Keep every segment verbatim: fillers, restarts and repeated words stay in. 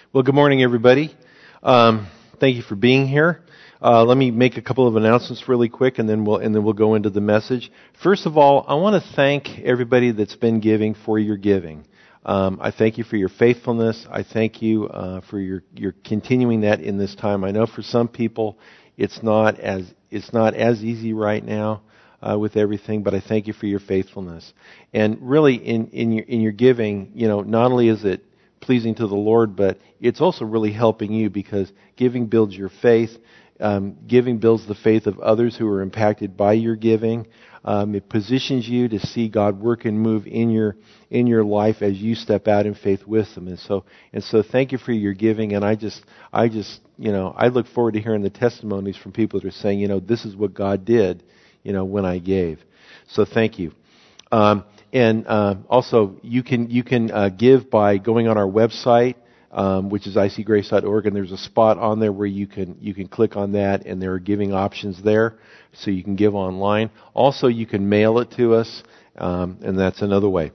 Well, good morning, everybody. Um, thank you for being here. Uh, let me make a couple of announcements really quick, and then we'll and then we'll go into the message. First of all, I want to thank everybody that's been giving for your giving. Um, I thank you for your faithfulness. I thank you uh, for your your continuing that in this time. I know for some people, it's not as it's not as easy right now uh, with everything, but I thank you for your faithfulness. And really, in in your in your giving, you know, not only is it pleasing to the Lord, but it's also really helping you because giving builds your faith. Um, giving builds the faith of others who are impacted by your giving. Um, it positions you to see God work and move in your in your life as you step out in faith with them. And so and so, thank you for your giving. And I just I just you know I look forward to hearing the testimonies from people that are saying, you know, this is what God did, you know, when I gave. So thank you. Um, And uh, also, you can you can uh, give by going on our website, um, which is I C grace dot org, and there's a spot on there where you can you can click on that, and there are giving options there, so you can give online. Also, you can mail it to us, um, and that's another way.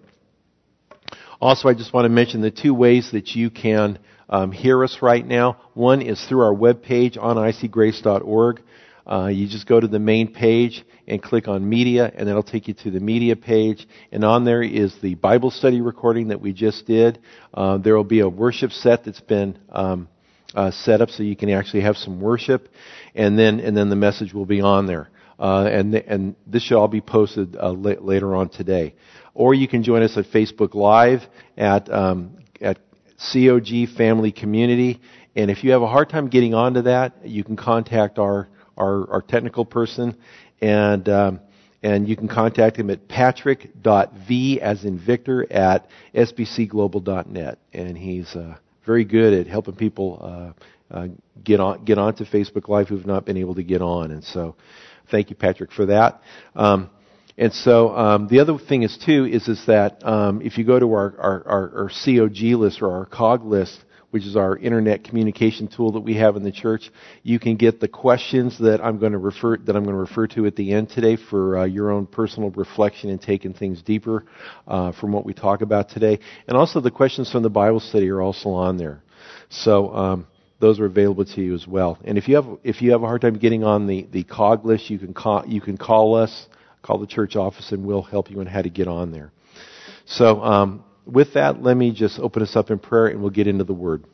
Also, I just want to mention the two ways that you can um, hear us right now. One is through our webpage on I C grace dot org. Uh, you just go to the main page and click on media, and that'll take you to the media page. And on there is the Bible study recording that we just did. Uh, there will be a worship set that's been um, uh, set up so you can actually have some worship, and then and then the message will be on there. Uh, and th- and this should all be posted uh, la- later on today. Or you can join us at Facebook Live at um, at C O G Family Community. And if you have a hard time getting onto that, you can contact our Our, our technical person, and um, and you can contact him at patrick dot v as in Victor at s b c global dot net, and he's uh, very good at helping people uh, uh, get on get onto Facebook Live who've not been able to get on, and so thank you, Patrick, for that. Um, and so um, the other thing is too is is that um, if you go to our our, our our C O G list or our C O G list, which is our internet communication tool that we have in the church, you can get the questions that I'm going to refer that I'm going to refer to at the end today for uh, your own personal reflection and taking things deeper uh, from what we talk about today. And also the questions from the Bible study are also on there, so um, those are available to you as well. And if you have if you have a hard time getting on the the C O G list, you can call you can call us, call the church office, and we'll help you on how to get on there. So. Um, With that, let me just open us up in prayer, and we'll get into the Word.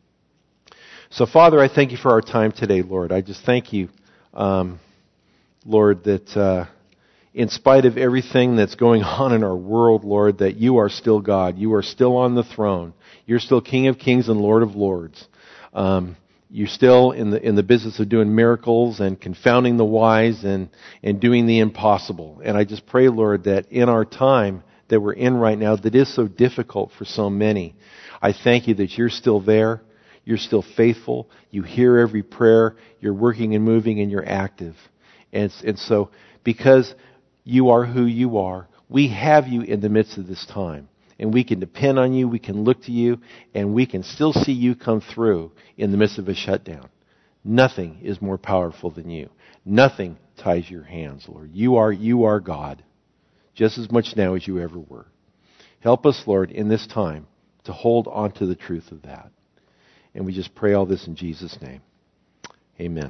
So, Father, I thank you for our time today, Lord. I just thank you, um, Lord, that uh, in spite of everything that's going on in our world, Lord, that you are still God. You are still on the throne. You're still King of Kings and Lord of Lords. Um, you're still in the in the business of doing miracles and confounding the wise and, and doing the impossible. And I just pray, Lord, that in our time that we're in right now that is so difficult for so many, I thank you that you're still there, you're still faithful, you hear every prayer, you're working and moving, and you're active. And, and so, because you are who you are, we have you in the midst of this time. And we can depend on you, we can look to you, and we can still see you come through in the midst of a shutdown. Nothing is more powerful than you. Nothing ties your hands, Lord. You are, you are God, just as much now as you ever were. Help us, Lord, in this time to hold on to the truth of that. And we just pray all this in Jesus' name. Amen.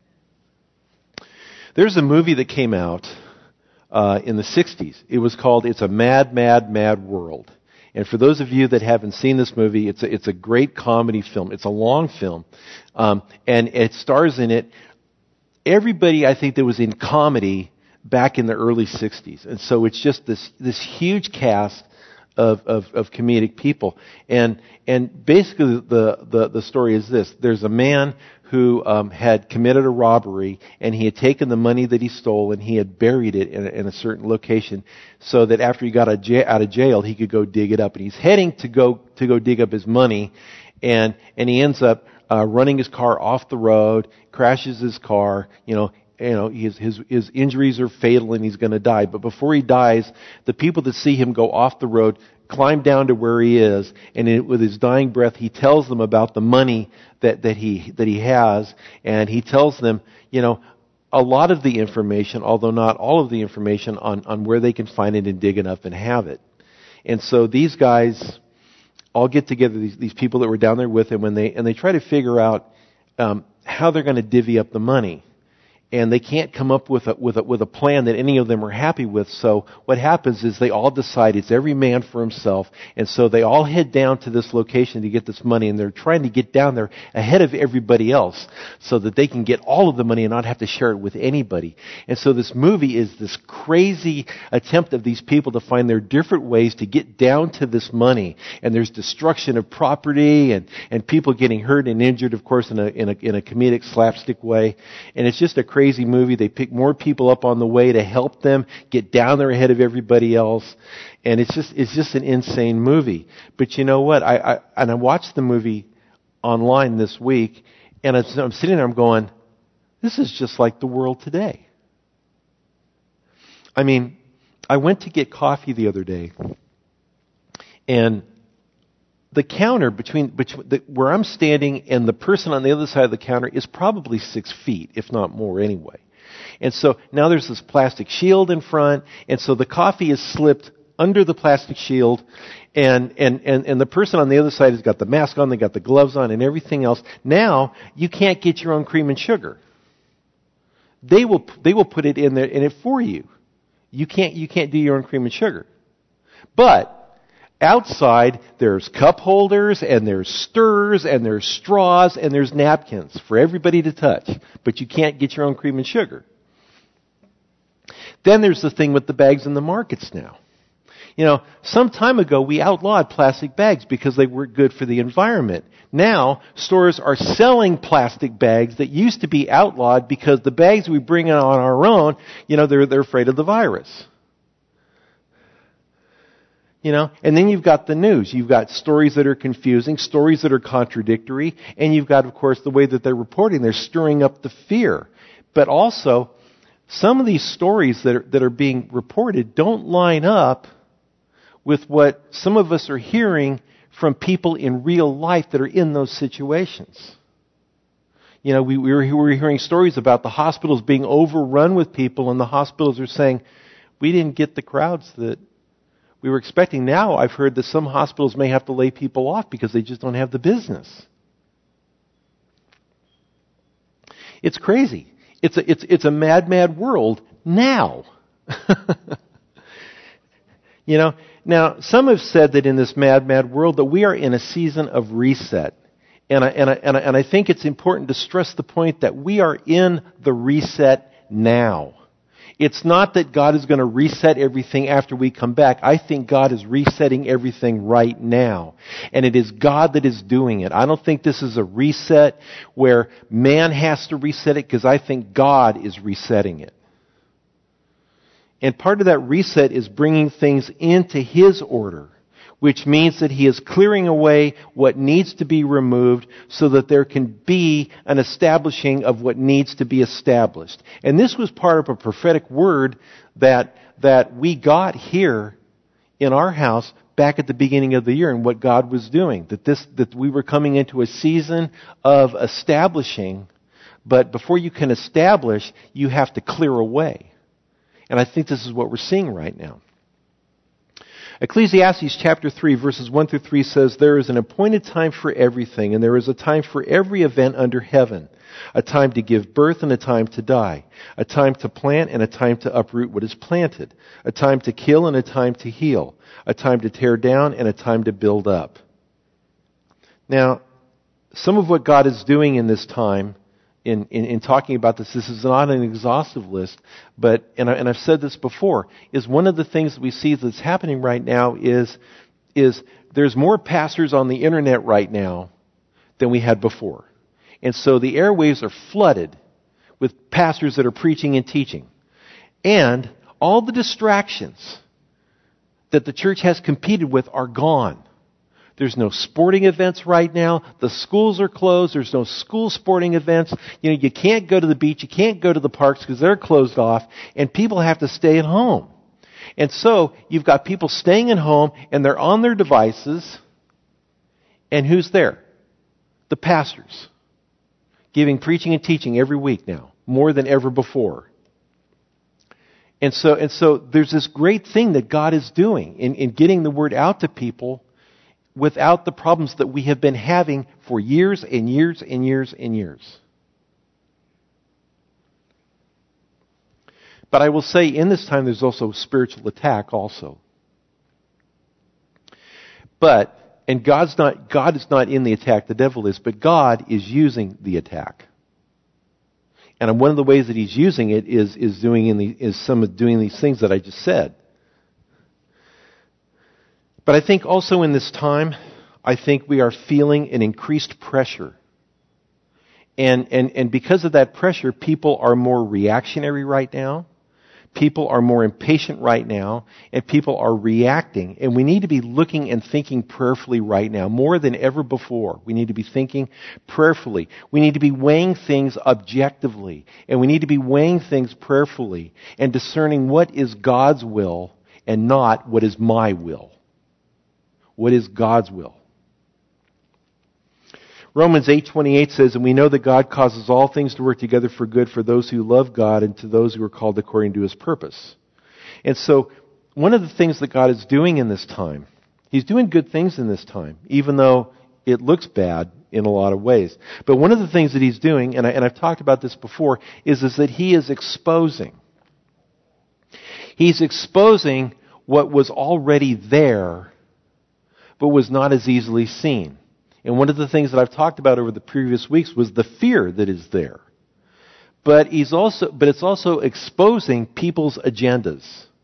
There's a movie that came out uh, in the sixties. It was called It's a Mad, Mad, Mad World. And for those of you that haven't seen this movie, it's a, it's a great comedy film. It's a long film. Um, and it stars in it everybody, I think, that was in comedy back in the early sixties. And so it's just this this huge cast of, of, of comedic people. And and basically the, the, the story is this. There's a man who um, had committed a robbery, and he had taken the money that he stole and he had buried it in a, in a certain location so that after he got out of jail, he could go dig it up. And he's heading to go to go dig up his money, and and he ends up uh, running his car off the road, crashes his car, you know, You know, his, his, his injuries are fatal and he's going to die. But before he dies, the people that see him go off the road climb down to where he is, and it, with his dying breath, he tells them about the money that, that he that he has, and he tells them, you know, a lot of the information, although not all of the information, on, on where they can find it and dig it up and have it. And so these guys all get together, these, these people that were down there with him, and they, and they try to figure out um, how they're going to divvy up the money. And they can't come up with a, with a, with a plan that any of them are happy with. So what happens is they all decide it's every man for himself. And so they all head down to this location to get this money. And they're trying to get down there ahead of everybody else so that they can get all of the money and not have to share it with anybody. And so this movie is this crazy attempt of these people to find their different ways to get down to this money. And there's destruction of property and, and people getting hurt and injured, of course, in a, in a, in a comedic slapstick way. And it's just a crazy movie. They pick more people up on the way to help them get down there ahead of everybody else, and it's just it's just an insane movie. But you know what? I, I and I watched the movie online this week, and I'm, I'm sitting there, I'm going, this is just like the world today. I mean, I went to get coffee the other day, and the counter between, between the, where I'm standing and the person on the other side of the counter is probably six feet, if not more anyway. And so now there's this plastic shield in front, and so the coffee is slipped under the plastic shield, and, and, and, and the person on the other side has got the mask on, they got the gloves on and everything else. Now you can't get your own cream and sugar. They will, they will put it in there in it for you. You can't, you can't do your own cream and sugar. But outside, there's cup holders, and there's stirrers, and there's straws, and there's napkins for everybody to touch. But you can't get your own cream and sugar. Then there's the thing with the bags in the markets now. You know, some time ago, we outlawed plastic bags because they weren't good for the environment. Now, stores are selling plastic bags that used to be outlawed because the bags we bring in on our own, you know, they're, they're afraid of the virus. You know, and then you've got the news. You've got stories that are confusing, stories that are contradictory, and you've got, of course, the way that they're reporting. They're stirring up the fear. But also, some of these stories that are, that are being reported don't line up with what some of us are hearing from people in real life that are in those situations. You know, we, we, were, we were hearing stories about the hospitals being overrun with people, and the hospitals are saying, we didn't get the crowds that we were expecting. Now I've heard that some hospitals may have to lay people off because they just don't have the business. It's crazy. It's a, it's, it's a mad, mad world now. You know, now some have said that in this mad, mad world that we are in a season of reset. And I, and I, and I, and I think it's important to stress the point that we are in the reset now. It's not that God is going to reset everything after we come back. I think God is resetting everything right now. And it is God that is doing it. I don't think this is a reset where man has to reset it, because I think God is resetting it. And part of that reset is bringing things into His order, which means that He is clearing away what needs to be removed so that there can be an establishing of what needs to be established. And this was part of a prophetic word that, that we got here in our house back at the beginning of the year, and what God was doing. That this, that we were coming into a season of establishing, but before you can establish, you have to clear away. And I think this is what we're seeing right now. Ecclesiastes chapter three, verses one through three says, there is an appointed time for everything, and there is a time for every event under heaven. A time to give birth and a time to die. A time to plant and a time to uproot what is planted. A time to kill and a time to heal. A time to tear down and a time to build up. Now, some of what God is doing in this time, In, in, in talking about this, this is not an exhaustive list, but, and, I, and I've said this before, is one of the things that we see that's happening right now is, is there's more pastors on the internet right now than we had before. And so the airwaves are flooded with pastors that are preaching and teaching. And all the distractions that the church has competed with are gone. There's no sporting events right now. The schools are closed. There's no school sporting events. You know, you can't go to the beach. You can't go to the parks because they're closed off. And people have to stay at home. And so you've got people staying at home and they're on their devices. And who's there? The pastors. Giving preaching and teaching every week now. More than ever before. And so, and so there's this great thing that God is doing in, in getting the word out to people without the problems that we have been having for years and years and years and years. But I will say in this time there's also spiritual attack also. But, and God's not, God is not in the attack, the devil is, but God is using the attack. And one of the ways that He's using it is, is doing in the, is some of doing these things that I just said. But I think also in this time, I think we are feeling an increased pressure. And, and, and because of that pressure, people are more reactionary right now. People are more impatient right now, and people are reacting. And we need to be looking and thinking prayerfully right now, more than ever before. We need to be thinking prayerfully. We need to be weighing things objectively, and we need to be weighing things prayerfully and discerning what is God's will and not what is my will. What is God's will? Romans eight twenty-eight says, and we know that God causes all things to work together for good for those who love God and to those who are called according to His purpose. And so, one of the things that God is doing in this time, He's doing good things in this time, even though it looks bad in a lot of ways. But one of the things that He's doing, and, I, and I've talked about this before, is, is that He is exposing. He's exposing what was already there, but was not as easily seen. And one of the things that I've talked about over the previous weeks was the fear that is there. But he's also, but it's also exposing people's agendas.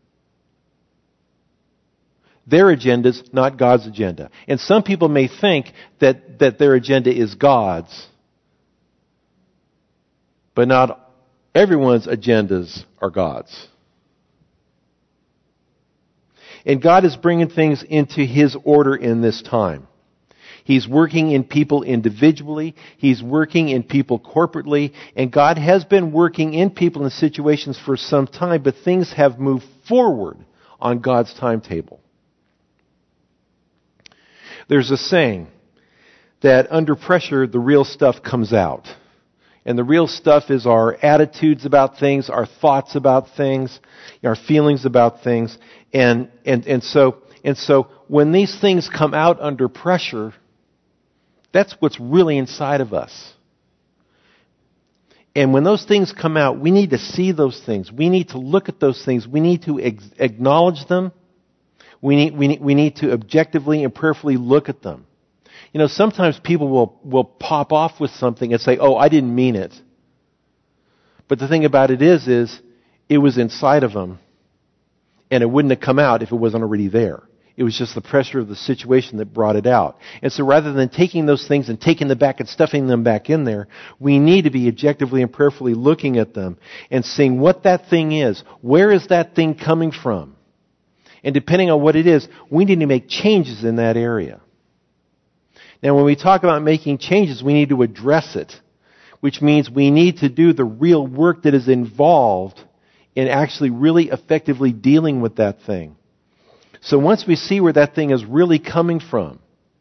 Their agendas, not God's agenda. And some people may think that, that their agenda is God's. But not everyone's agendas are God's. And God is bringing things into His order in this time. He's working in people individually. He's working in people corporately. And God has been working in people in situations for some time, but things have moved forward on God's timetable. There's a saying that under pressure, the real stuff comes out. And the real stuff is our attitudes about things, our thoughts about things, our feelings about things. And, and, and so, and so when these things come out under pressure, that's what's really inside of us. And when those things come out, we need to see those things. We need to look at those things. We need to ex- acknowledge them. We need, we need, we need to objectively and prayerfully look at them. You know, sometimes people will, will pop off with something and say, oh, I didn't mean it. But the thing about it is, is it was inside of them. And it wouldn't have come out if it wasn't already there. It was just the pressure of the situation that brought it out. And so rather than taking those things and taking them back and stuffing them back in there, we need to be objectively and prayerfully looking at them and seeing what that thing is. Where is that thing coming from? And depending on what it is, we need to make changes in that area. Now, when we talk about making changes, we need to address it, which means we need to do the real work that is involved in actually really effectively dealing with that thing. So once we see where that thing is really coming from,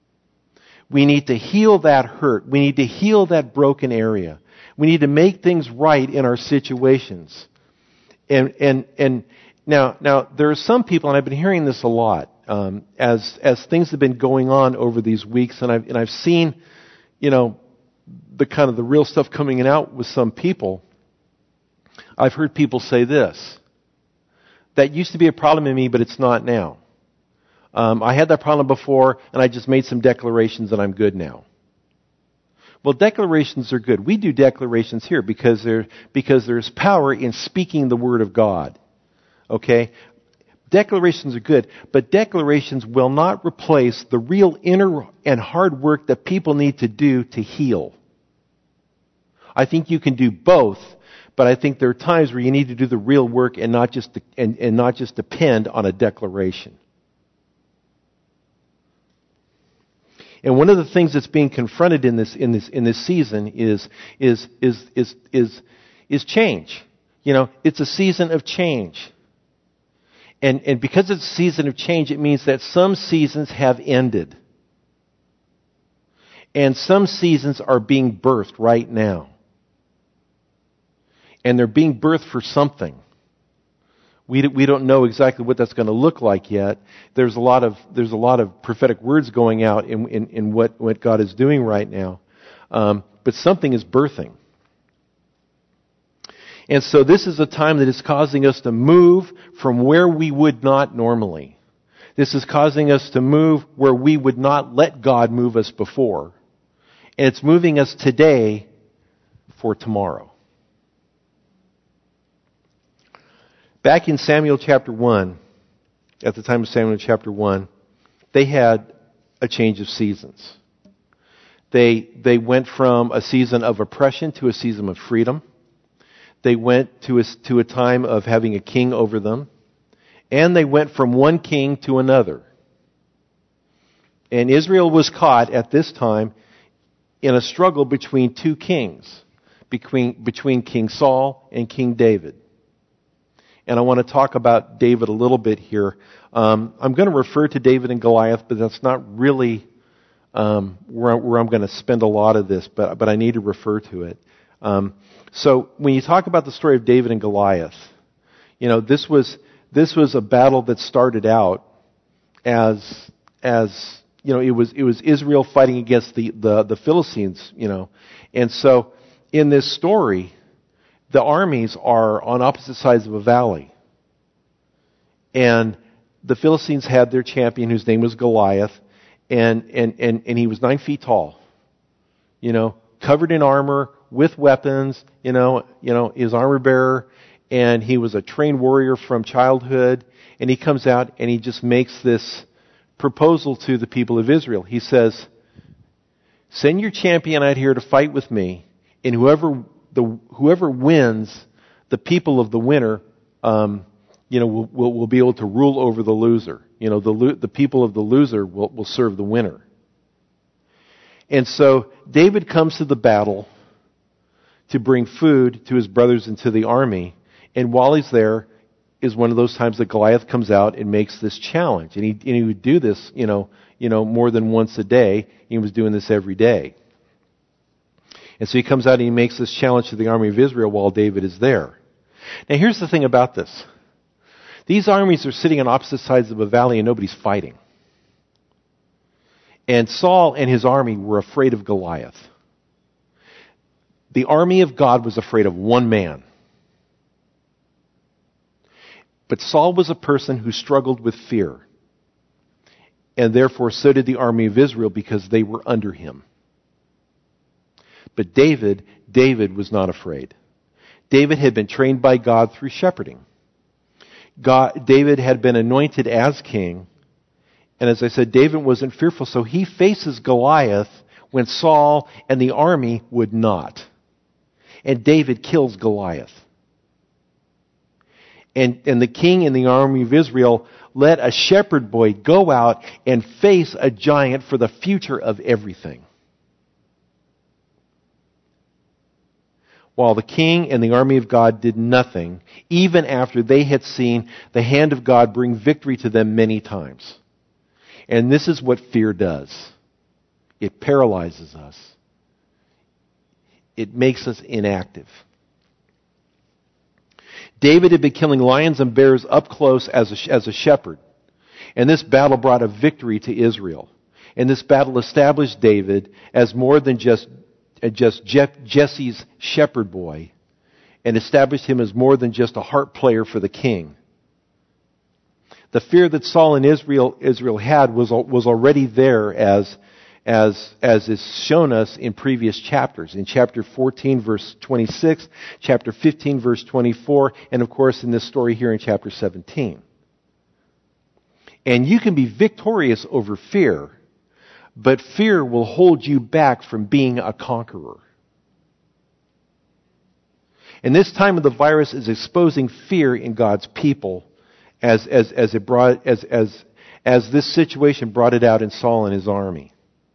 we need to heal that hurt. We need to heal that broken area. We need to make things right in our situations. And and and now now there are some people, and I've been hearing this a lot um, as as things have been going on over these weeks, and I've and I've seen, you know, the kind of the real stuff coming out with some people. I've heard people say this: that used to be a problem in me, but it's not now. Um, I had that problem before, and I just made some declarations, and I'm good now. Well, declarations are good. We do declarations here because there because there's power in speaking the Word of God. Okay? Declarations are good, but declarations will not replace the real inner and hard work that people need to do to heal. I think you can do both, but I think there are times where you need to do the real work and not just and, and not just depend on a declaration. And one of the things that's being confronted in this in this in this season is is is is is is change. You know, it's a season of change. And and because it's a season of change, it means that some seasons have ended. And some seasons are being birthed right now. And they're being birthed for something. We we don't know exactly what that's going to look like yet. There's a lot of there's a lot of prophetic words going out in in, in what, what God is doing right now, um, but something is birthing, and so this is a time that is causing us to move from where we would not normally. This is causing us to move where we would not let God move us before, and it's moving us today for tomorrow. Back in Samuel chapter one, at the time of Samuel chapter one, they had a change of seasons. They, they went from a season of oppression to a season of freedom. They went to a, to a time of having a king over them. And they went from one king to another. And Israel was caught at this time in a struggle between two kings, between, between King Saul and King David. And I want to talk about David a little bit here. Um, I'm going to refer to David and Goliath, but that's not really um, where, where I'm going to spend a lot of this, but, but I need to refer to it. Um, so when you talk about the story of David and Goliath, you know, this was this was a battle that started out as as you know, it was it was Israel fighting against the the, the Philistines, you know, and so in this story, the armies are on opposite sides of a valley. And the Philistines had their champion whose name was Goliath, and, and, and, and he was nine feet tall. You know, covered in armor, with weapons, you know, you know, his armor bearer, and he was a trained warrior from childhood, and he comes out and he just makes this proposal to the people of Israel. He says, send your champion out here to fight with me, and whoever The, whoever wins, the people of the winner, um, you know, will, will, will be able to rule over the loser. You know, the the people of the loser will, will serve the winner. And so David comes to the battle to bring food to his brothers and to the army. And while he's there, is one of those times that Goliath comes out and makes this challenge. And he and he would do this, you know, you know, more than once a day. He was doing this every day. And so he comes out and he makes this challenge to the army of Israel while David is there. Now here's the thing about this. These armies are sitting on opposite sides of a valley and nobody's fighting. And Saul and his army were afraid of Goliath. The army of God was afraid of one man. But Saul was a person who struggled with fear. And therefore so did the army of Israel because they were under him. But David, David was not afraid. David had been trained by God through shepherding. God, David had been anointed as king. And as I said, David wasn't fearful, so he faces Goliath when Saul and the army would not. And David kills Goliath. And, and the king and the army of Israel let a shepherd boy go out and face a giant for the future of everything. While the king and the army of God did nothing, even after they had seen the hand of God bring victory to them many times. And this is what fear does. It paralyzes us. It makes us inactive. David had been killing lions and bears up close as a, as a shepherd. And this battle brought a victory to Israel. And this battle established David as more than just just Jeff, Jesse's shepherd boy, and established him as more than just a harp player for the king. The fear that Saul and Israel Israel had was was already there, as as as is shown us in previous chapters. In chapter fourteen, verse twenty-six, chapter fifteen, verse twenty-four, and of course in this story here in chapter seventeen. And you can be victorious over fear, but fear will hold you back from being a conqueror. And this time of the virus is exposing fear in God's people as, as, as, it brought, as, as, as this situation brought it out in Saul and his army.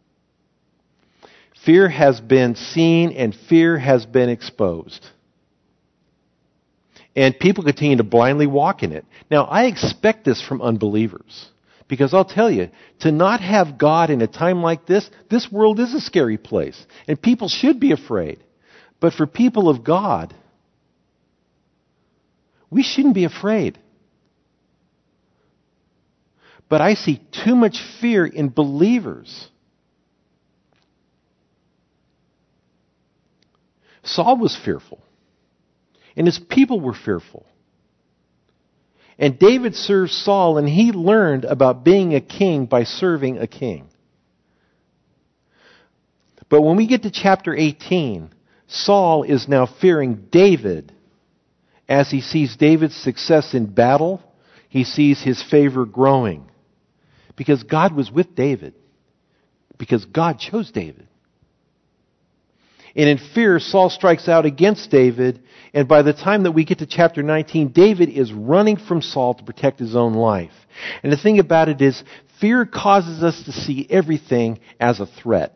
Fear has been seen and fear has been exposed. And people continue to blindly walk in it. Now, I expect this from unbelievers. Because I'll tell you, to not have God in a time like this, this world is a scary place. And people should be afraid. But for people of God, we shouldn't be afraid. But I see too much fear in believers. Saul was fearful, and his people were fearful. And David served Saul, and he learned about being a king by serving a king. But when we get to chapter eighteen, Saul is now fearing David as he sees David's success in battle. He sees his favor growing because God was with David, because God chose David. And in fear, Saul strikes out against David, and by the time that we get to chapter nineteen, David is running from Saul to protect his own life. And the thing about it is, fear causes us to see everything as a threat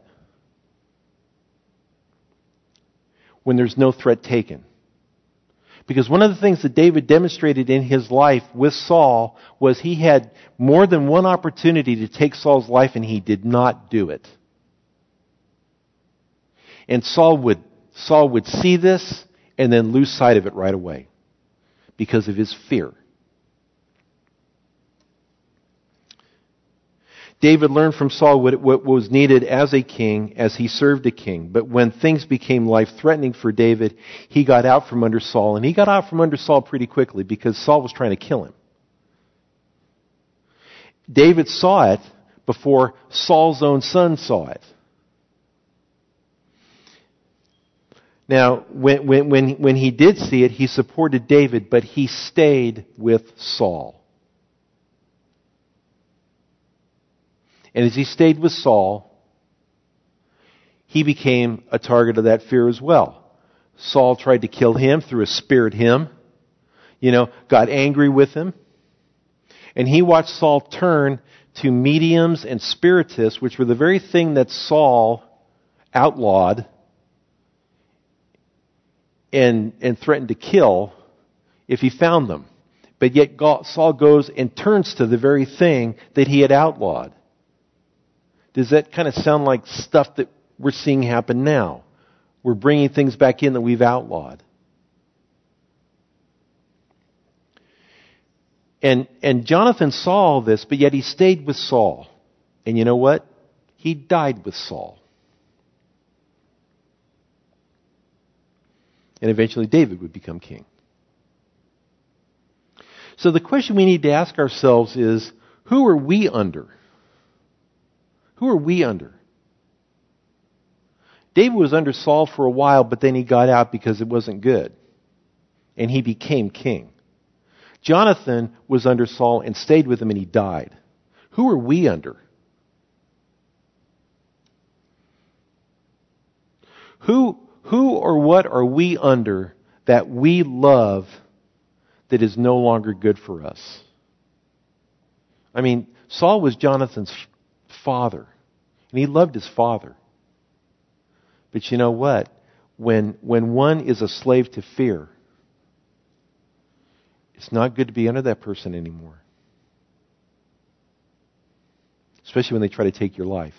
when there's no threat taken. Because one of the things that David demonstrated in his life with Saul was he had more than one opportunity to take Saul's life, and he did not do it. And Saul would, Saul would see this and then lose sight of it right away because of his fear. David learned from Saul what, what was needed as a king as he served a king. But when things became life-threatening for David, he got out from under Saul. And he got out from under Saul pretty quickly because Saul was trying to kill him. David saw it before Saul's own son saw it. Now, when, when, when, when he did see it, he supported David, but he stayed with Saul. And as he stayed with Saul, he became a target of that fear as well. Saul tried to kill him, threw a spear at him, you know, got angry with him. And he watched Saul turn to mediums and spiritists, which were the very thing that Saul outlawed and, and threatened to kill if he found them. But yet Saul goes and turns to the very thing that he had outlawed. Does that kind of sound like stuff that we're seeing happen now? We're bringing things back in that we've outlawed. And, and Jonathan saw all this, but yet he stayed with Saul. And you know what? He died with Saul. And eventually David would become king. So the question we need to ask ourselves is, who are we under? Who are we under? David was under Saul for a while, but then he got out because it wasn't good. And he became king. Jonathan was under Saul and stayed with him, and he died. Who are we under? Who, who or what are we under that we love that is no longer good for us? I mean, Saul was Jonathan's father, and he loved his father. But you know what? When, when one is a slave to fear, it's not good to be under that person anymore. Especially when they try to take your life.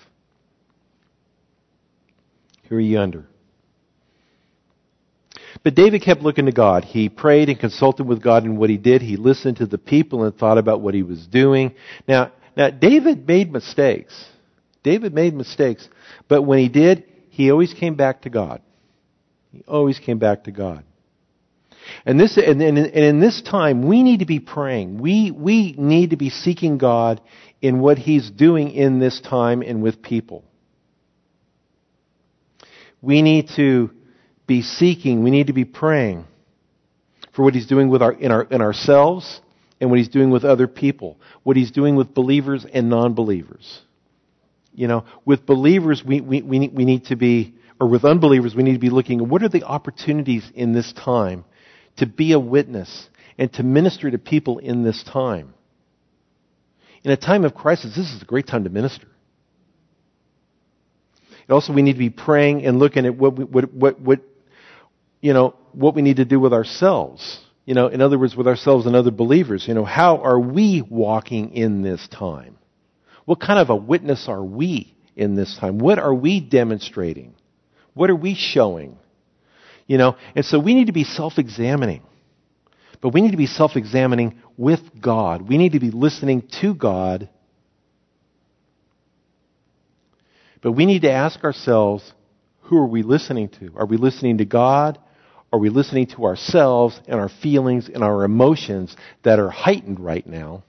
Who are you under? But David kept looking to God. He prayed and consulted with God in what he did. He listened to the people and thought about what he was doing. Now, now David made mistakes. David made mistakes. But when he did, he always came back to God. He always came back to God. And this, and, and, and in this time, we need to be praying. We, we need to be seeking God in what He's doing in this time and with people. We need to be seeking. We need to be praying for what He's doing with our in our in ourselves and what He's doing with other people. What He's doing with believers and non-believers. You know, with believers, we we we we need to be, or with unbelievers, we need to be looking at what are the opportunities in this time to be a witness and to minister to people in this time. In a time of crisis, this is a great time to minister. And also, we need to be praying and looking at what we, what what what you know what we need to do with ourselves. You know, in other words, with ourselves and other believers. You know, how are we walking in this time? What kind of a witness are we in this time? What are we demonstrating? What are we showing? You know, and so we need to be self-examining. But we need to be self-examining with God. We need to be listening to God But we need to ask ourselves, who are we listening to? Are we listening to God? Are we listening to ourselves and our feelings and our emotions that are heightened right now?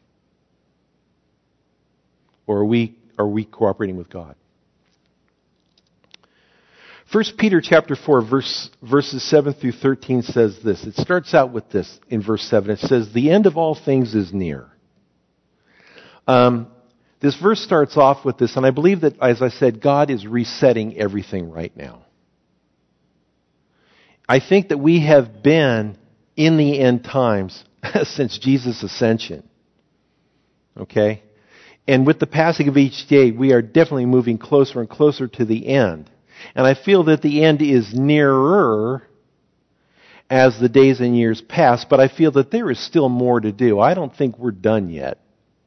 Or are we, are we cooperating with God? First Peter chapter four, verse, verses seven through thirteen says this. It starts out with this in verse seven. It says, "The end of all things is near." Um, this verse starts off with this, and I believe that, as I said, God is resetting everything right now. I think that we have been in the end times since Jesus' ascension. Okay? And with the passing of each day, we are definitely moving closer and closer to the end. And I feel that the end is nearer as the days and years pass, but I feel that there is still more to do. I don't think we're done yet.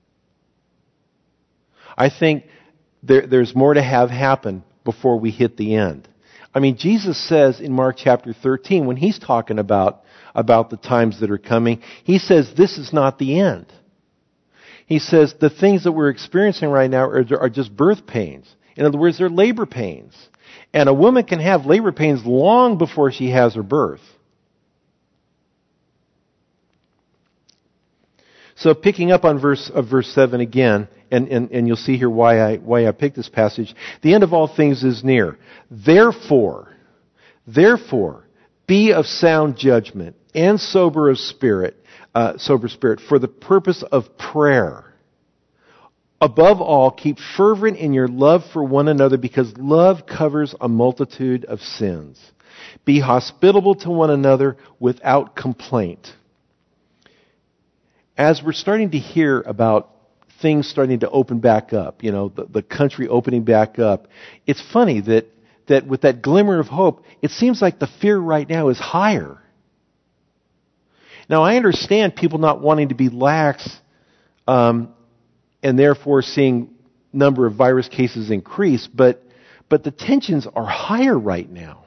I think there, there's more to have happen before we hit the end. I mean, Jesus says in Mark chapter thirteen, when he's talking about, about the times that are coming, he says this is not the end. He says the things that we're experiencing right now are, are just birth pains. In other words, they're labor pains. And a woman can have labor pains long before she has her birth. So picking up on verse of verse seven again, and, and, and you'll see here why I why I picked this passage. The end of all things is near. Therefore, therefore, be of sound judgment and sober of spirit, uh, sober spirit, for the purpose of prayer. Above all, keep fervent in your love for one another, because love covers a multitude of sins. Be hospitable to one another without complaint. As we're starting to hear about things starting to open back up, you know, the, the country opening back up, it's funny that, that with that glimmer of hope, it seems like the fear right now is higher. Now, I understand people not wanting to be lax, um, and therefore seeing number of virus cases increase, but but the tensions are higher right now.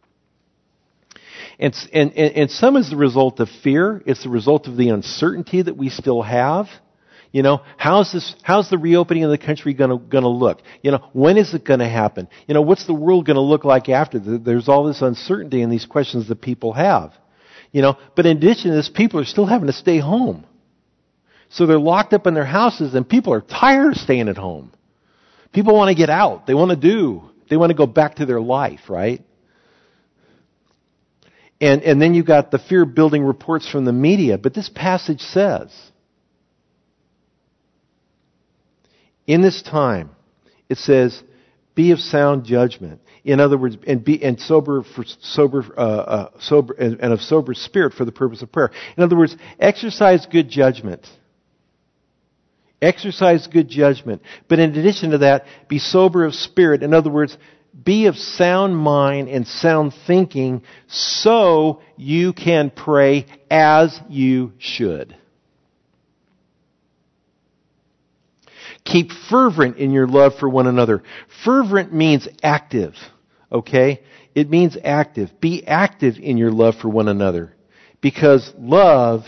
And, and, and some is the result of fear. It's the result of the uncertainty that we still have. You know, how's this, how's the reopening of the country gonna, gonna look? You know, when is it gonna happen? You know, what's the world gonna look like after? There's all this uncertainty and these questions that people have. You know, but in addition to this, people are still having to stay home. So they're locked up in their houses, and people are tired of staying at home. People want to get out. They want to do. They want to go back to their life, right? And and then you've got the fear-building reports from the media. But this passage says, in this time, it says, be of sound judgment. In other words, and be and sober for sober, uh, uh, sober, and, and of sober spirit for the purpose of prayer. In other words, exercise good judgment. Exercise good judgment. But in addition to that, be sober of spirit. In other words, be of sound mind and sound thinking, so you can pray as you should. Keep fervent in your love for one another. Fervent means active, okay? It means active. Be active in your love for one another. Because love,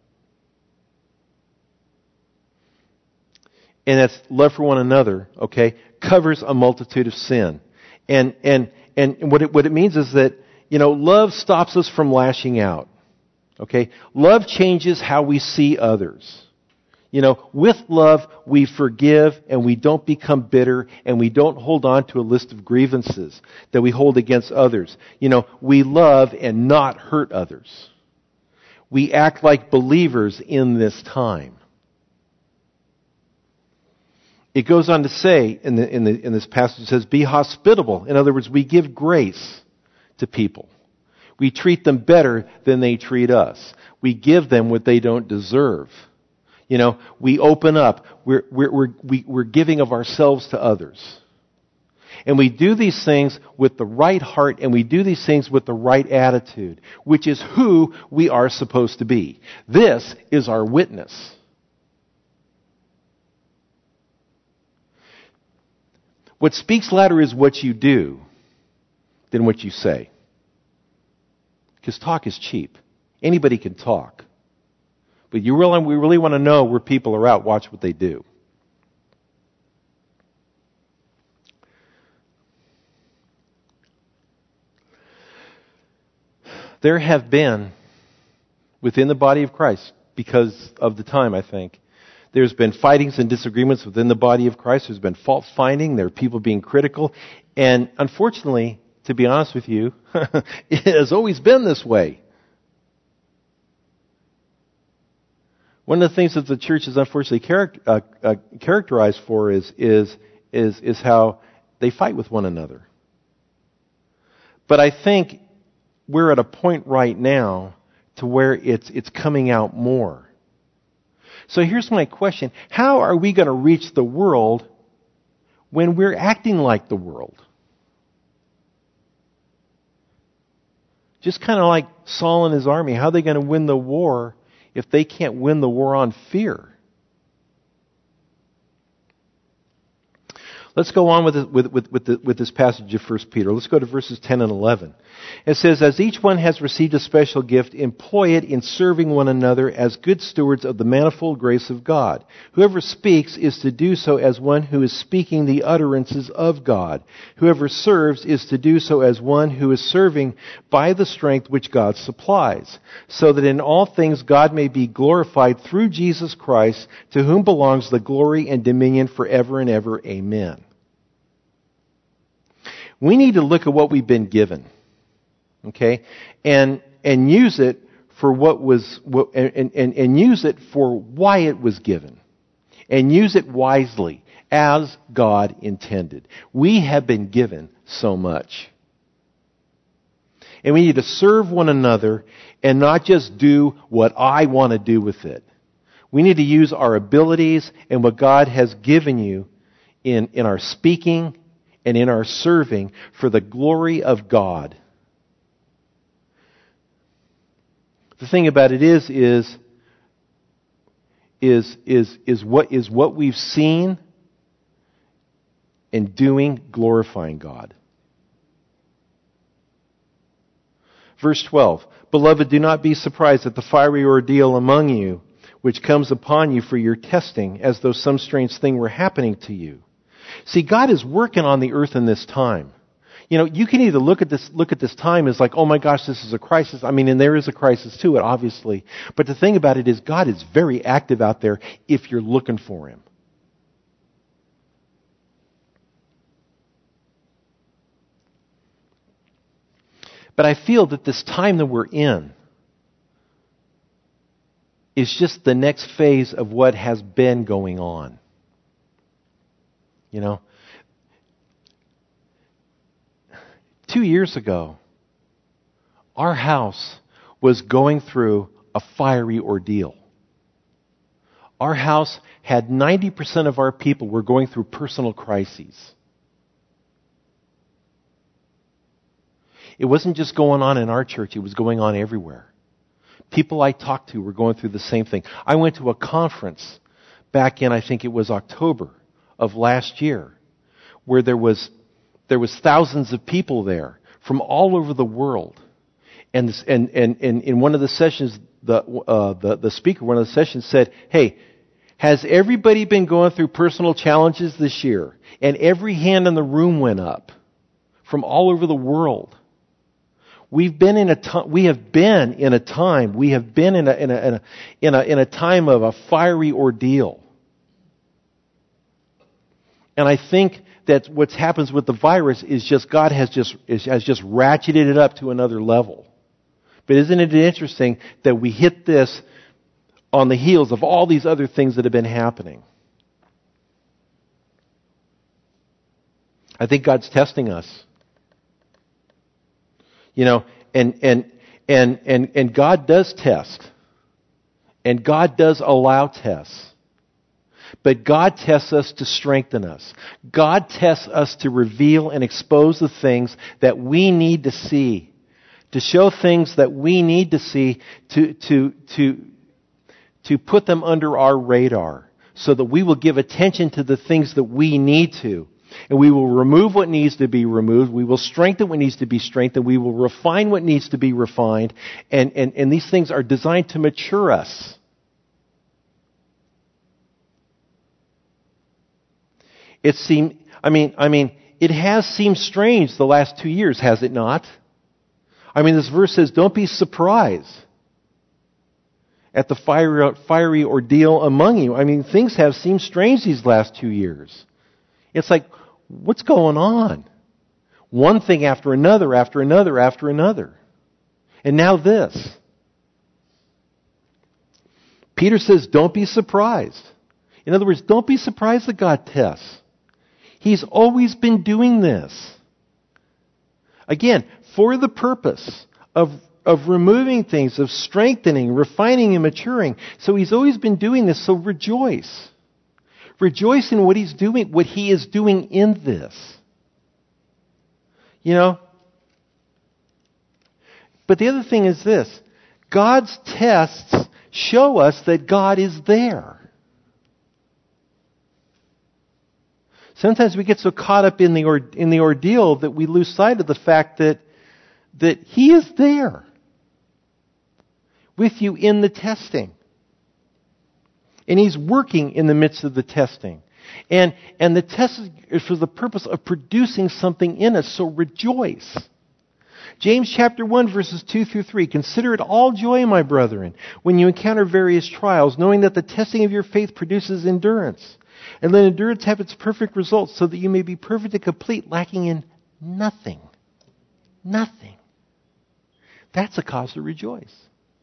and that's love for one another, okay, covers a multitude of sin. And and and what it what it means is that, you know, love stops us from lashing out. Okay? Love changes how we see others. You know, with love we forgive and we don't become bitter and we don't hold on to a list of grievances that we hold against others. You know, we love and not hurt others. We act like believers in this time. It goes on to say in, the, in, the, in this passage, it says, be hospitable. In other words, we give grace to people. We treat them better than they treat us. We give them what they don't deserve. You know, we open up. We're, we're, we're, we, we're giving of ourselves to others. And we do these things with the right heart, and we do these things with the right attitude, which is who we are supposed to be. This is our witness. What speaks louder is what you do than what you say. Because talk is cheap. Anybody can talk. But you really, we really want to know where people are at. Watch what they do. There have been, within the body of Christ, because of the time, I think, there's been fightings and disagreements within the body of Christ. There's been fault finding. There are people being critical. And unfortunately, to be honest with you, it has always been this way. One of the things that the church is unfortunately charac- uh, uh, characterized for is, is, is, is how they fight with one another. But I think we're at a point right now to where it's, it's coming out more. So here's my question. How are we going to reach the world when we're acting like the world? Just kind of like Saul and his army. How are they going to win the war if they can't win the war on fear? Let's go on with, with, with, with, the, with this passage of First Peter. Let's go to verses ten and eleven. It says, as each one has received a special gift, employ it in serving one another as good stewards of the manifold grace of God. Whoever speaks is to do so as one who is speaking the utterances of God. Whoever serves is to do so as one who is serving by the strength which God supplies, so that in all things God may be glorified through Jesus Christ, to whom belongs the glory and dominion forever and ever. Amen. We need to look at what we've been given, okay, and and use it for what was, what, and, and, and use it for why it was given, and use it wisely as God intended. We have been given so much, and we need to serve one another and not just do what I want to do with it. We need to use our abilities and what God has given you in in our speaking and in our serving for the glory of God. The thing about it is, is, is, is, is what is what we've seen in doing glorifying God. Verse twelve, beloved, do not be surprised at the fiery ordeal among you, which comes upon you for your testing, as though some strange thing were happening to you. See, God is working on the earth in this time. You know, you can either look at this look at this time as like, oh my gosh, this is a crisis. I mean, and there is a crisis to it, obviously. But the thing about it is, God is very active out there if you're looking for Him. But I feel that this time that we're in is just the next phase of what has been going on. You know, two years ago, our house was going through a fiery ordeal. Our house had ninety percent of our people were going through personal crises. It wasn't just going on in our church, it was going on everywhere. People I talked to were going through the same thing. I went to a conference back in, I think it was October of last year, where there was there was thousands of people there from all over the world, and this, and, and and in one of the sessions, the uh, the the speaker, one of the sessions said, "Hey, has everybody been going through personal challenges this year?" And every hand in the room went up from all over the world. We've been in a time. We have been in a time. We have been in a in a in a in a, in a time of a fiery ordeal. And I think that what happens with the virus is just God has just is, has just ratcheted it up to another level. But isn't it interesting that we hit this on the heels of all these other things that have been happening? I think God's testing us. You know, and and and and and God does test. And God does allow tests. But God tests us to strengthen us. God tests us to reveal and expose the things that we need to see. To show things that we need to see, to, to, to, to put them under our radar, so that we will give attention to the things that we need to. And we will remove what needs to be removed. We will strengthen what needs to be strengthened. We will refine what needs to be refined. And, and, and these things are designed to mature us. It seemed, I mean, I mean, it has seemed strange the last two years, has it not? I mean, this verse says, don't be surprised at the fiery, fiery ordeal among you. I mean, things have seemed strange these last two years. It's like, what's going on? One thing after another, after another, after another. And now this. Peter says, don't be surprised. In other words, don't be surprised that God tests. He's always been doing this. Again, for the purpose of, of removing things, of strengthening, refining, and maturing. So He's always been doing this, so rejoice. Rejoice in what He's doing, what He is doing in this. You know? But the other thing is this. God's tests show us that God is there. Sometimes we get so caught up in the or, in the ordeal that we lose sight of the fact that, that He is there with you in the testing. And He's working in the midst of the testing. And, and the test is for the purpose of producing something in us, so rejoice. James chapter one, verses two through three. Consider it all joy, my brethren, when you encounter various trials, knowing that the testing of your faith produces endurance. And let endurance have its perfect result, so that you may be perfect and complete, lacking in nothing. Nothing. That's a cause to rejoice.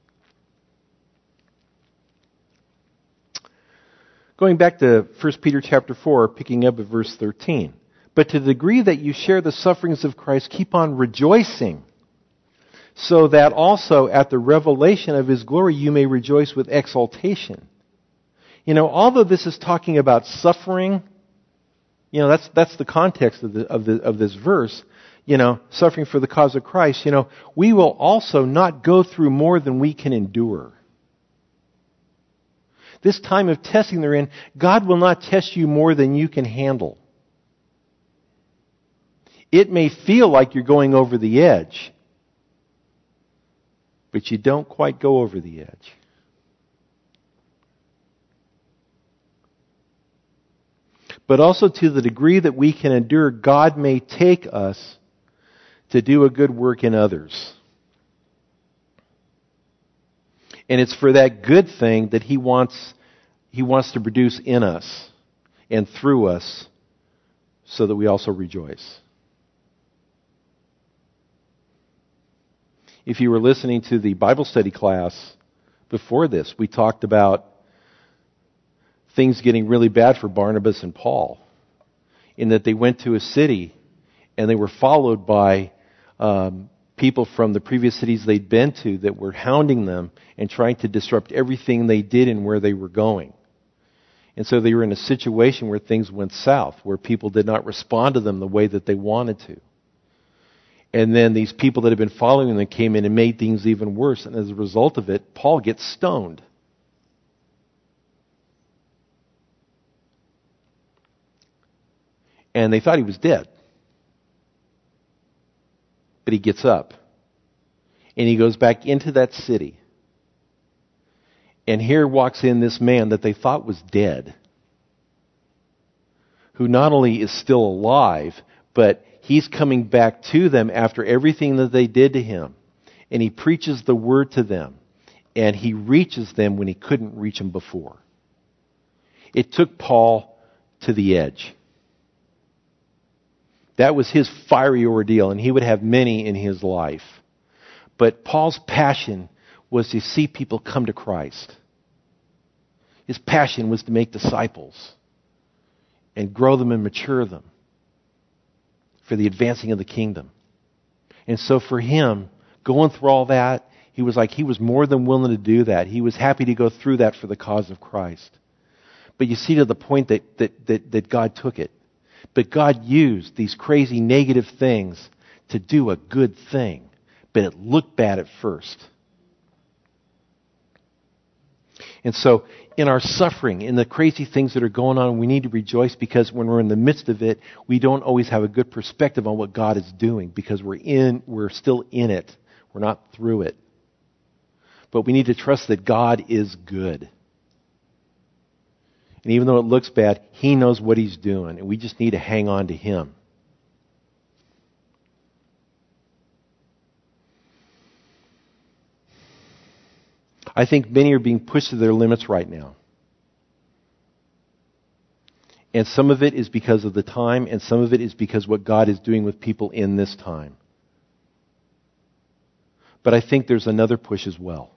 Going back to First Peter chapter four, picking up at verse thirteen. But to the degree that you share the sufferings of Christ, keep on rejoicing, so that also at the revelation of His glory you may rejoice with exultation. You know, although this is talking about suffering, you know, that's that's the context of the, of the of this verse. You know, suffering for the cause of Christ. You know, we will also not go through more than we can endure. This time of testing they're in, God will not test you more than you can handle. It may feel like you're going over the edge, but you don't quite go over the edge. But also to the degree that we can endure, God may take us to do a good work in others. And it's for that good thing that He wants, He wants to produce in us and through us, so that we also rejoice. If you were listening to the Bible study class before this, we talked about things getting really bad for Barnabas and Paul, in that they went to a city and they were followed by um, people from the previous cities they'd been to that were hounding them and trying to disrupt everything they did and where they were going. And so they were in a situation where things went south, where people did not respond to them the way that they wanted to. And then these people that had been following them came in and made things even worse. And as a result of it, Paul gets stoned. And they thought he was dead. But he gets up. And he goes back into that city. And here walks in this man that they thought was dead, who not only is still alive, but he's coming back to them after everything that they did to him. And he preaches the word to them. And he reaches them when he couldn't reach them before. It took Paul to the edge. That was his fiery ordeal, and he would have many in his life. But Paul's passion was to see people come to Christ. His passion was to make disciples and grow them and mature them for the advancing of the kingdom. And so for him, going through all that, he was like, he was more than willing to do that. He was happy to go through that for the cause of Christ. But you see to the point that, that, that, that God took it. But God used these crazy negative things to do a good thing. But it looked bad at first. And so in our suffering, in the crazy things that are going on, we need to rejoice, because when we're in the midst of it, we don't always have a good perspective on what God is doing, because we're in, we're still in it. We're not through it. But we need to trust that God is good. And even though it looks bad, He knows what He's doing, and we just need to hang on to Him. I think many are being pushed to their limits right now. And some of it is because of the time, and some of it is because what God is doing with people in this time. But I think there's another push as well.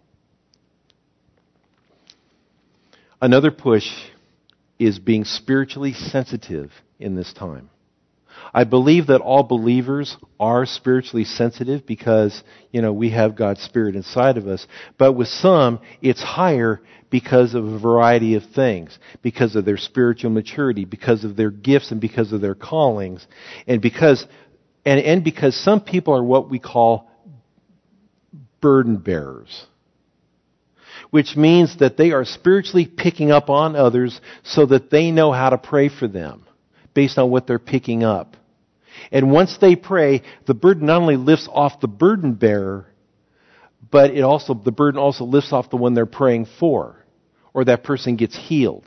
Another push is being spiritually sensitive in this time. I believe that all believers are spiritually sensitive because, you know, we have God's Spirit inside of us. But with some, it's higher because of a variety of things. Because of their spiritual maturity, because of their gifts, and because of their callings. And because, and, and because some people are what we call burden bearers. Which means that they are spiritually picking up on others so that they know how to pray for them based on what they're picking up. And once they pray, the burden not only lifts off the burden bearer, but it also the burden also lifts off the one they're praying for, or that person gets healed.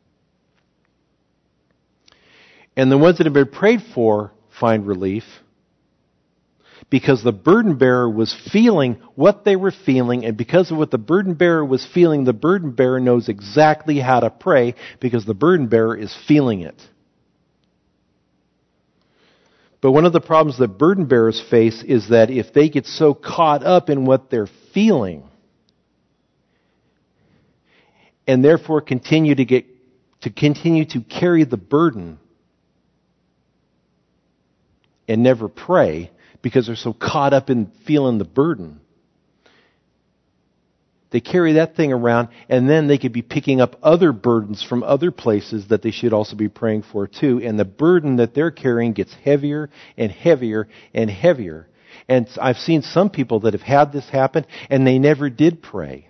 And the ones that have been prayed for find relief because the burden bearer was feeling what they were feeling, and because of what the burden bearer was feeling, the burden bearer knows exactly how to pray because the burden bearer is feeling it. But one of the problems that burden bearers face is that if they get so caught up in what they're feeling and therefore continue to get to continue to carry the burden and never pray because they're so caught up in feeling the burden, they carry that thing around, and then they could be picking up other burdens from other places that they should also be praying for too. And the burden that they're carrying gets heavier and heavier and heavier. And I've seen some people that have had this happen, and they never did pray.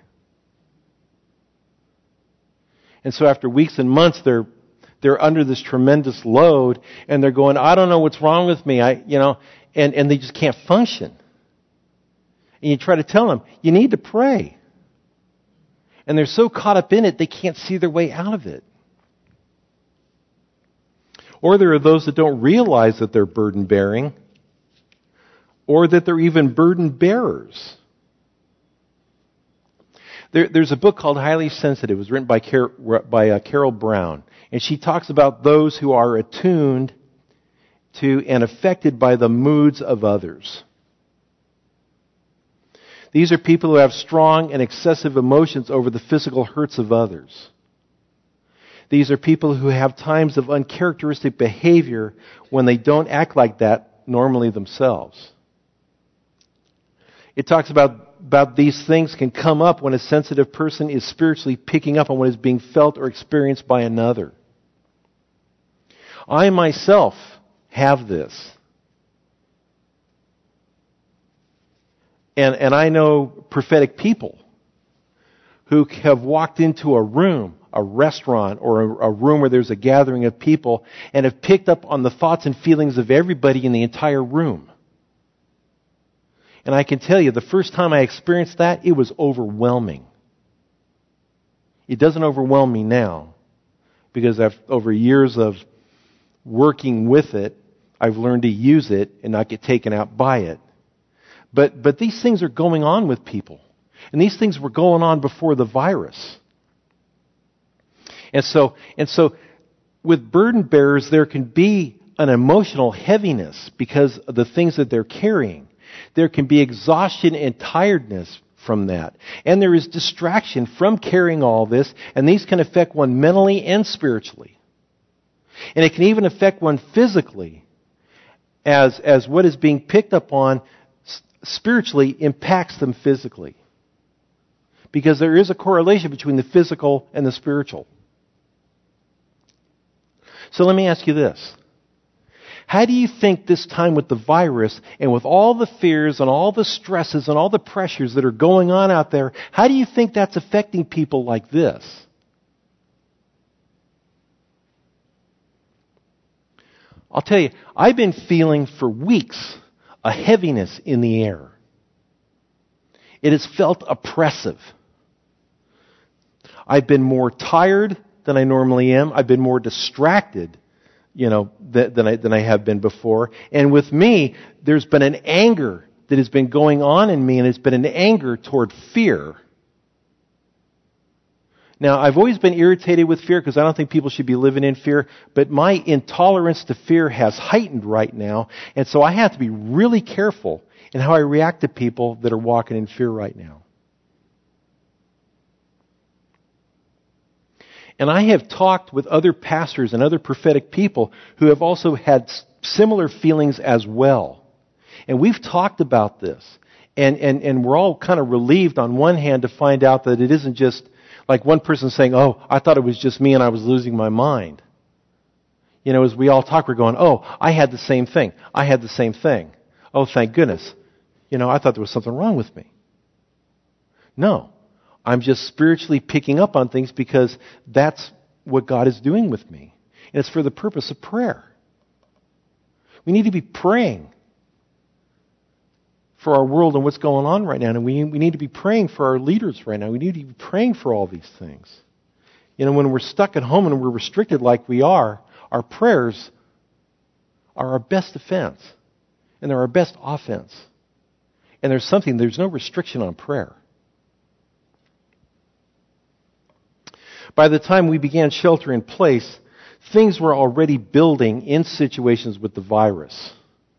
And so after weeks and months, they're they're under this tremendous load, and they're going, I don't know what's wrong with me. I, you know, and, and they just can't function. And you try to tell them, you need to pray. And they're so caught up in it, they can't see their way out of it. Or there are those that don't realize that they're burden bearing, or that they're even burden bearers. There, there's a book called Highly Sensitive. It was written by, Car- by uh, Carol Brown. And she talks about those who are attuned to and affected by the moods of others. These are people who have strong and excessive emotions over the physical hurts of others. These are people who have times of uncharacteristic behavior when they don't act like that normally themselves. It talks about, about these things can come up when a sensitive person is spiritually picking up on what is being felt or experienced by another. I myself have this. And, and I know prophetic people who have walked into a room, a restaurant, or a, a room where there's a gathering of people, and have picked up on the thoughts and feelings of everybody in the entire room. And I can tell you, the first time I experienced that, it was overwhelming. It doesn't overwhelm me now, because I've, over years of working with it, I've learned to use it and not get taken out by it. But but these things are going on with people. And these things were going on before the virus. And so and so with burden bearers, there can be an emotional heaviness because of the things that they're carrying. There can be exhaustion and tiredness from that. And there is distraction from carrying all this, and these can affect one mentally and spiritually. And it can even affect one physically as as what is being picked up on spiritually impacts them physically. Because there is a correlation between the physical and the spiritual. So let me ask you this. How do you think this time with the virus and with all the fears and all the stresses and all the pressures that are going on out there, how do you think that's affecting people like this? I'll tell you, I've been feeling for weeks a heaviness in the air. It has felt oppressive. I've been more tired than I normally am. I've been more distracted, you know, th- than I than I have been before. And with me, there's been an anger that has been going on in me, and it's been an anger toward fear Now, I've always been irritated with fear because I don't think people should be living in fear, but my intolerance to fear has heightened right now, and so I have to be really careful in how I react to people that are walking in fear right now. And I have talked with other pastors and other prophetic people who have also had similar feelings as well. And we've talked about this. And, and, and we're all kind of relieved on one hand to find out that it isn't just like one person saying, oh, I thought it was just me and I was losing my mind. You know, as we all talk, we're going, oh, I had the same thing. I had the same thing. Oh, thank goodness. You know, I thought there was something wrong with me. No. I'm just spiritually picking up on things because that's what God is doing with me. And it's for the purpose of prayer. We need to be praying for our world and what's going on right now. And we, we need to be praying for our leaders right now. We need to be praying for all these things. You know, when we're stuck at home and we're restricted like we are, our prayers are our best defense. And they're our best offense. And there's something, there's no restriction on prayer. By the time we began shelter in place, things were already building in situations with the virus.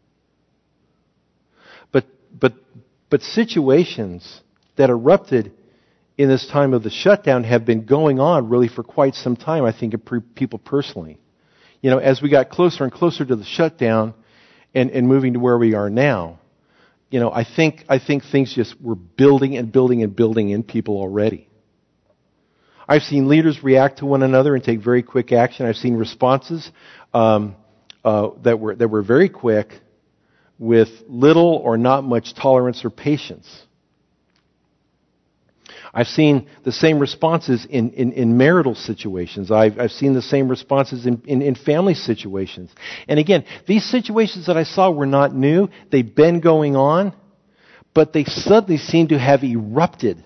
But but but situations that erupted in this time of the shutdown have been going on really for quite some time, I think, of people personally. You know, as we got closer and closer to the shutdown and, and moving to where we are now, you know, I think I think things just were building and building and building in people already. I've seen leaders react to one another and take very quick action. I've seen responses um, uh, that were that were very quick, with little or not much tolerance or patience. I've seen the same responses in, in, in marital situations. I've, I've seen the same responses in, in, in family situations. And again, these situations that I saw were not new. They've been going on, but they suddenly seem to have erupted.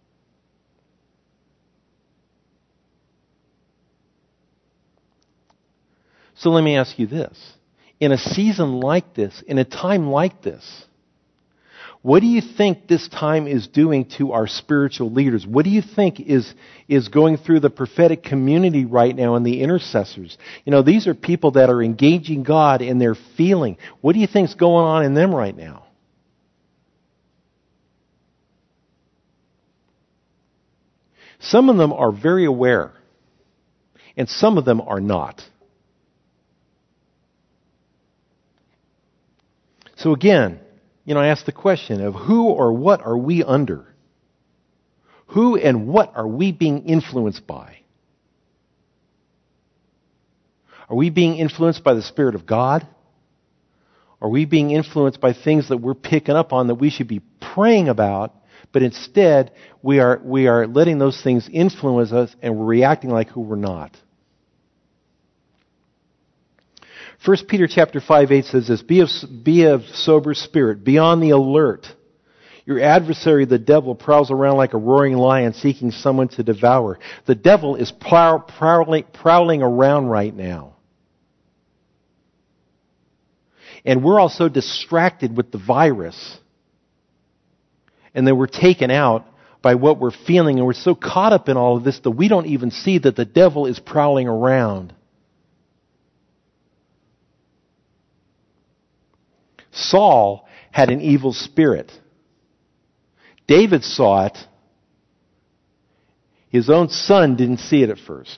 So let me ask you this. In a season like this, in a time like this, what do you think this time is doing to our spiritual leaders? What do you think is, is going through the prophetic community right now and the intercessors? You know, these are people that are engaging God and they're feeling. What do you think is going on in them right now? Some of them are very aware, and some of them are not. So again, you know, I ask the question of who or what are we under? Who and what are we being influenced by? Are we being influenced by the Spirit of God? Are we being influenced by things that we're picking up on that we should be praying about, but instead we are we are letting those things influence us and we're reacting like who we're not? First Peter chapter five eight says this, be of, be of sober spirit, be on the alert. Your adversary, the devil, prowls around like a roaring lion seeking someone to devour. The devil is prow- prowling, prowling around right now. And we're all so distracted with the virus. And then we're taken out by what we're feeling. And we're so caught up in all of this that we don't even see that the devil is prowling around. Saul had an evil spirit. David saw it. His own son didn't see it at first.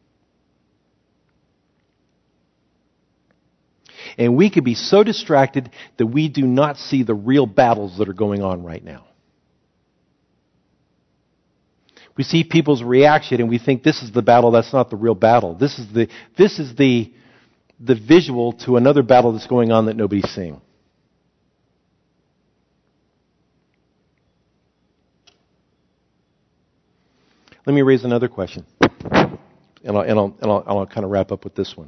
And we could be so distracted that we do not see the real battles that are going on right now. We see people's reaction and we think this is the battle, that's not the real battle. This is the this is the the visual to another battle that's going on that nobody's seeing. Let me raise another question, and I'll, and I'll, and I'll, I'll kind of wrap up with this one.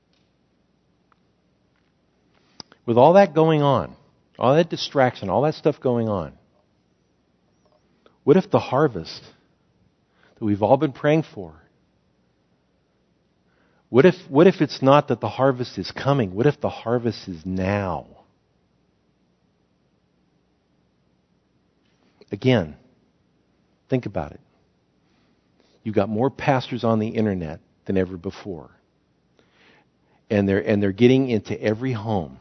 With all that going on, all that distraction, all that stuff going on, what if the harvest that we've all been praying for, what if, what if it's not that the harvest is coming? What if the harvest is now? Again, think about it. You've got more pastors on the internet than ever before. And they're, and they're getting into every home.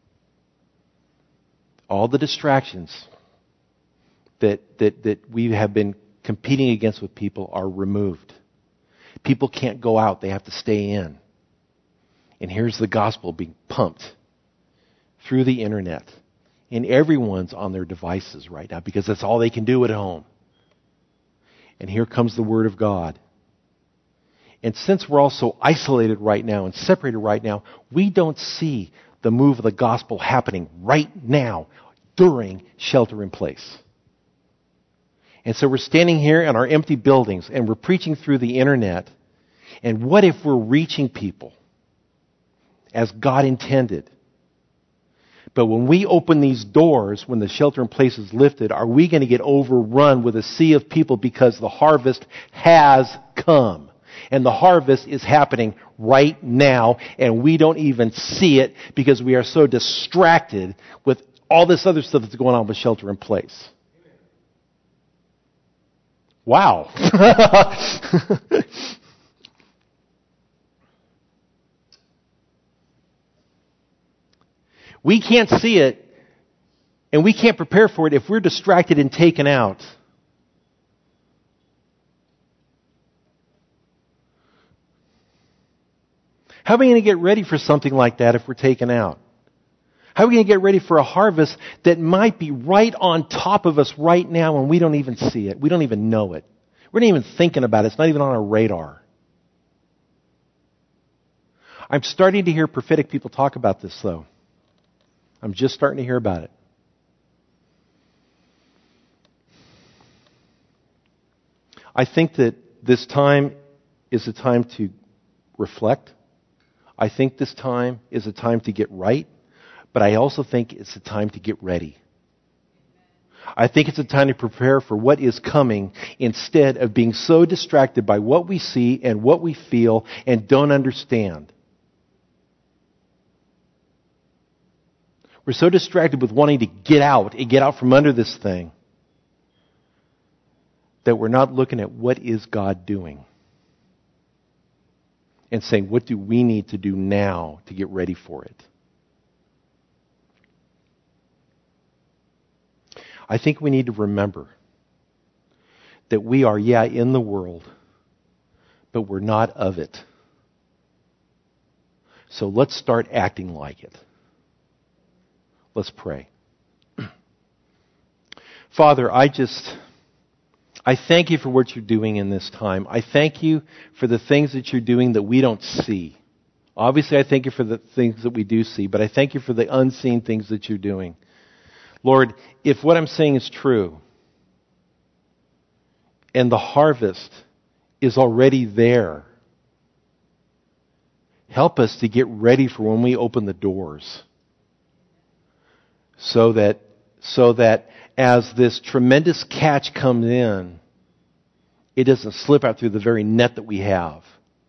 All the distractions that, that, that we have been competing against with people are removed. People can't go out. They have to stay in. And here's the gospel being pumped through the internet. And everyone's on their devices right now because that's all they can do at home. And here comes the Word of God. And since we're all so isolated right now and separated right now, we don't see the move of the gospel happening right now during shelter in place. And so we're standing here in our empty buildings and we're preaching through the internet. And what if we're reaching people as God intended? But when we open these doors, when the shelter in place is lifted, are we going to get overrun with a sea of people because the harvest has come? And the harvest is happening right now, and we don't even see it because we are so distracted with all this other stuff that's going on with shelter in place. Wow. We can't see it, and we can't prepare for it if we're distracted and taken out. How are we going to get ready for something like that if we're taken out? How are we going to get ready for a harvest that might be right on top of us right now and we don't even see it? We don't even know it. We're not even thinking about it. It's not even on our radar. I'm starting to hear prophetic people talk about this, though. I'm just starting to hear about it. I think that this time is a time to reflect. I think this time is a time to get right, but I also think it's a time to get ready. I think it's a time to prepare for what is coming instead of being so distracted by what we see and what we feel and don't understand. We're so distracted with wanting to get out and get out from under this thing that we're not looking at what is God doing and saying, what do we need to do now to get ready for it? I think we need to remember that we are, yeah, in the world, but we're not of it. So let's start acting like it. Let's pray. Father, I just, I thank you for what you're doing in this time. I thank you for the things that you're doing that we don't see. Obviously, I thank you for the things that we do see, but I thank you for the unseen things that you're doing. Lord, if what I'm saying is true, and the harvest is already there, help us to get ready for when we open the doors. So that, so that as this tremendous catch comes in, it doesn't slip out through the very net that we have.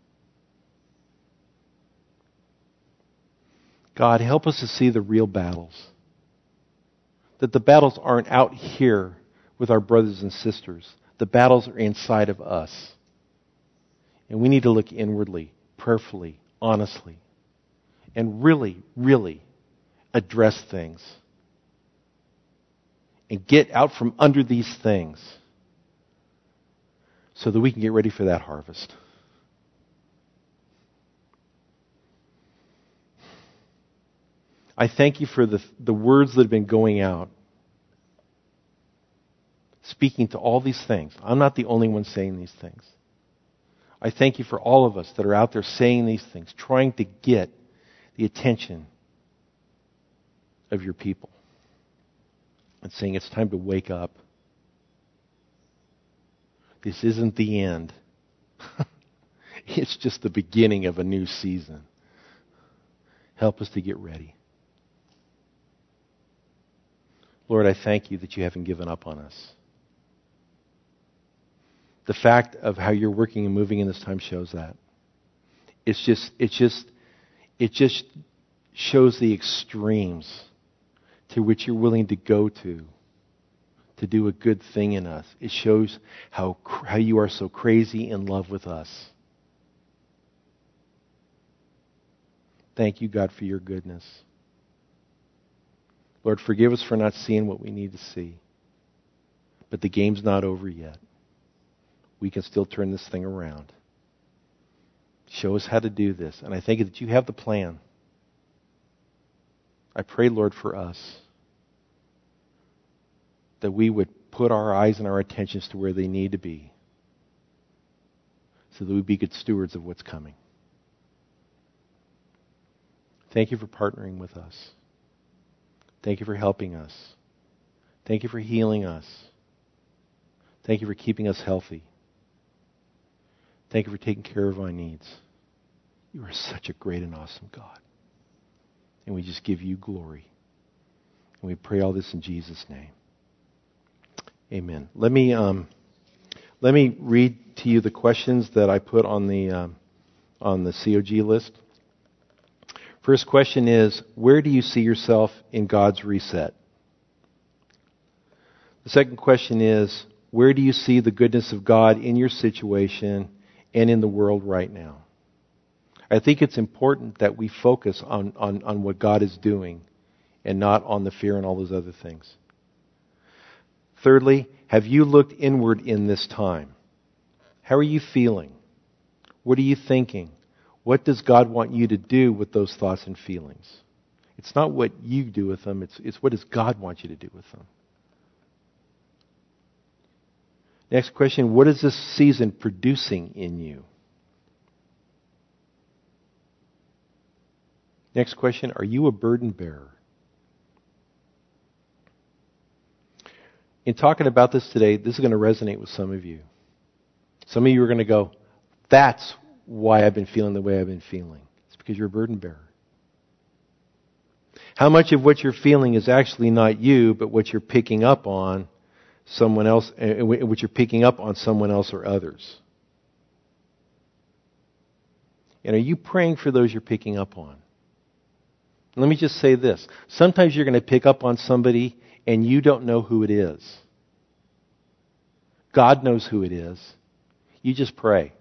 God, help us to see the real battles. That the battles aren't out here with our brothers and sisters. The battles are inside of us. And we need to look inwardly, prayerfully, honestly, and really, really address things. And get out from under these things so that we can get ready for that harvest. I thank you for the, the words that have been going out, speaking to all these things. I'm not the only one saying these things. I thank you for all of us that are out there saying these things, trying to get the attention of your people. And saying it's time to wake up. This isn't the end. It's just the beginning of a new season. Help us to get ready. Lord, I thank you that you haven't given up on us. The fact of how you're working and moving in this time shows that. It's just, it's just, it just shows the extremes to which you're willing to go to, to do a good thing in us. It shows how, how you are so crazy in love with us. Thank you, God, for your goodness. Lord, forgive us for not seeing what we need to see. But the game's not over yet. We can still turn this thing around. Show us how to do this. And I thank you that you have the plan. I pray, Lord, for us, that we would put our eyes and our attentions to where they need to be, so that we'd be good stewards of what's coming. Thank you for partnering with us. Thank you for helping us. Thank you for healing us. Thank you for keeping us healthy. Thank you for taking care of our needs. You are such a great and awesome God. And we just give you glory. And we pray all this in Jesus' name. Amen. Let me um, let me read to you the questions that I put on the um, on the C O G list. First question is, where do you see yourself in God's reset? The second question is, where do you see the goodness of God in your situation and in the world right now? I think it's important that we focus on, on, on what God is doing and not on the fear and all those other things. Thirdly, have you looked inward in this time? How are you feeling? What are you thinking? What does God want you to do with those thoughts and feelings? It's not what you do with them, it's, it's what does God want you to do with them? Next question, what is this season producing in you? Next question, are you a burden bearer? In talking about this today, this is going to resonate with some of you. Some of you are going to go, that's why I've been feeling the way I've been feeling. It's because you're a burden bearer. How much of what you're feeling is actually not you, but what you're picking up on someone else, what you're picking up on someone else or others? And are you praying for those you're picking up on? Let me just say this. Sometimes you're going to pick up on somebody and you don't know who it is. God knows who it is. You just pray.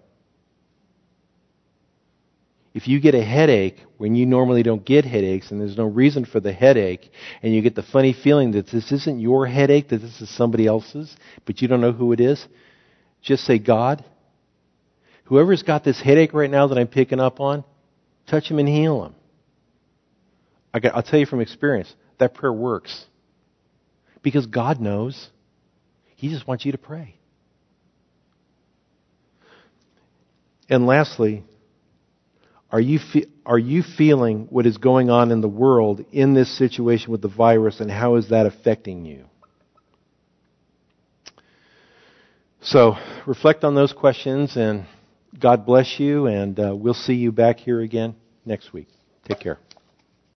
If you get a headache when you normally don't get headaches and there's no reason for the headache, and you get the funny feeling that this isn't your headache, that this is somebody else's, but you don't know who it is, just say, God, whoever's got this headache right now that I'm picking up on, touch him and heal him. I got, I'll tell you from experience, that prayer works. Because God knows. He just wants you to pray. And lastly, are you fe- are you feeling what is going on in the world in this situation with the virus, and how is that affecting you? So reflect on those questions, and God bless you, and uh, we'll see you back here again next week. Take care.